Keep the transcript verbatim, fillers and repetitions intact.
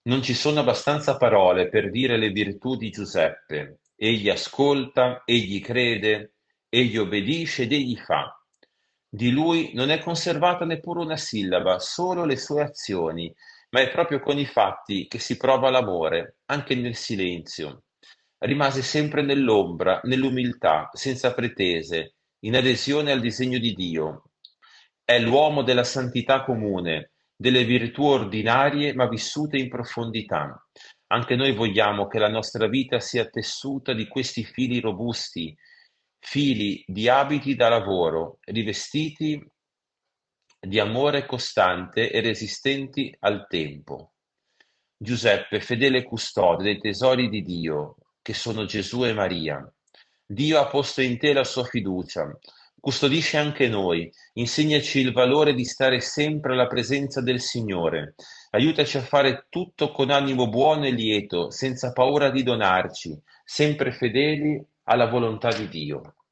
Non ci sono abbastanza parole per dire le virtù di Giuseppe. Egli ascolta, egli crede, egli obbedisce ed egli fa. Di lui non è conservata neppure una sillaba, solo le sue azioni, ma è proprio con i fatti che si prova l'amore, anche nel silenzio. Rimase sempre nell'ombra, nell'umiltà, senza pretese, in adesione al disegno di Dio. È l'uomo della santità comune, delle virtù ordinarie ma vissute in profondità. Anche noi vogliamo che la nostra vita sia tessuta di questi fili robusti, fili di abiti da lavoro, rivestiti di amore costante e resistenti al tempo. Giuseppe, fedele custode dei tesori di Dio, che sono Gesù e Maria. Dio ha posto in te la sua fiducia. Custodisce anche noi, insegnaci il valore di stare sempre alla presenza del Signore. Aiutaci a fare tutto con animo buono e lieto, senza paura di donarci, sempre fedeli alla volontà di Dio.